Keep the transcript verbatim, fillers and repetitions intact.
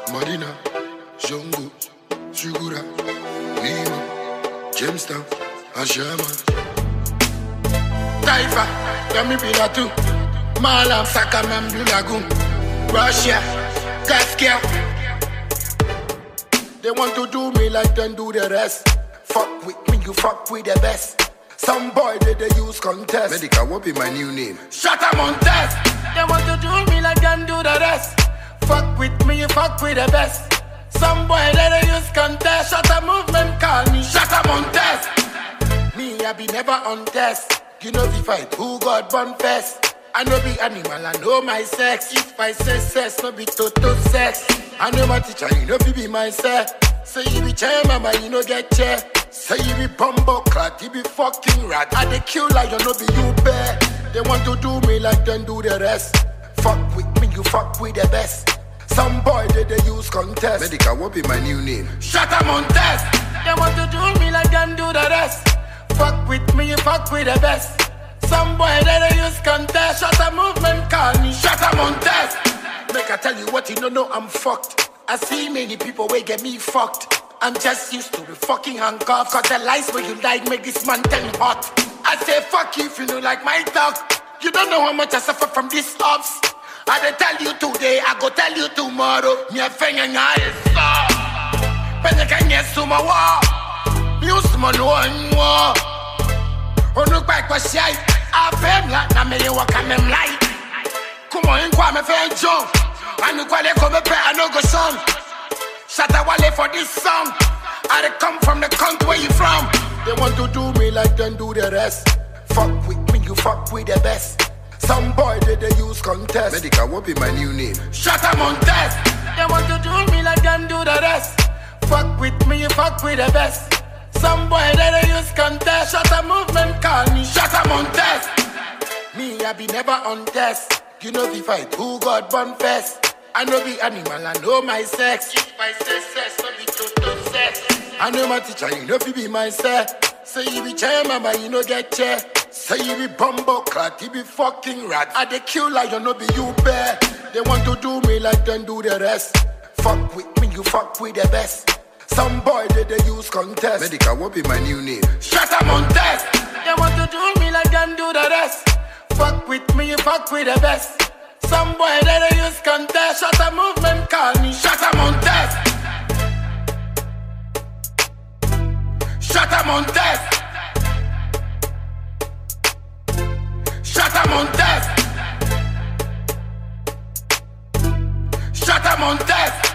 Marina, Jungle, Sugura, Lima, Jamestown, Ashama, Taifa, Yamibinatu, Malam, Sakamam, Lagoon, Russia, Gaskia. They want to do me like them do the rest. Fuck with me, you fuck with the best. Some boy did they use contest. Medica, what be my new name? Shut up on test. They want to do me like them do the rest. Fuck with me, you fuck with the best. Some boy did they use contest. Shut up movement, call me. Shut up on test. Me, I be never on test. You know we fight, who got born first? I know be animal, I know my sex. If I say sex, no be total sex. I know my teacher, you know fi be myself. Say you be chair, mama, you know get chair. Say you be bumbo clat, you be fucking rat. I dey kill like you know be you bear. They want to do me like them do the rest. Fuck with me, you fuck with the best. Some boy did they use contest. Medica, what be my new name? Shut up on test. They want to do me like them do the rest. Fuck with me, you fuck with the best. Some boy did they use contest. Shut up movement, call me. Shut up on test. Make I tell you what you don't know, I'm fucked. I see many people wey get me fucked. I'm just used to the fucking handcuff. Cause the lies where you like make this man turn hot. I say fuck you if you know like my talk. You don't know how much I suffer from these ups. I dey tell you today, I go tell you tomorrow. Me a fenya nga eso. Penye kanye suma wa. News man wa. Onu kwa kwa shai. A femla na me ye waka mem like. Come on, kwa me fe jump. I know quite come up, I know go song. Shut up, Wale for this song. I dey come from the country where you from. They want to do me like them do the rest. Fuck with me, you fuck with the best. Some boy did they use contest. Medica, what be my new name? Shut up on test. They want to do me like them do the rest. Fuck with me, you fuck with the best. Some boy did they use contest. Shut up movement, call me. Shut up on test. Me, I be never on test. You know we fight, who got born first? I know be animal, I know my sex. If I say sex, no be total sex. I know my teacher, you know fi be myself. Say you be chair, mama, you know get chair. Say you be bumbo clat, you be fucking rat. I dey kill like you know be you bear. They want to do me like them do the rest. Fuck with me, you fuck with the best. Some boy did they use contest. Medica, what be my new name? Shut up on test. They want to do me like them do the rest. Fuck with me, you fuck with the best. Some boy did they use contest. Shut up movement, call me. Shut up on test. Shut up on test. Shut up on test. Shut up on test.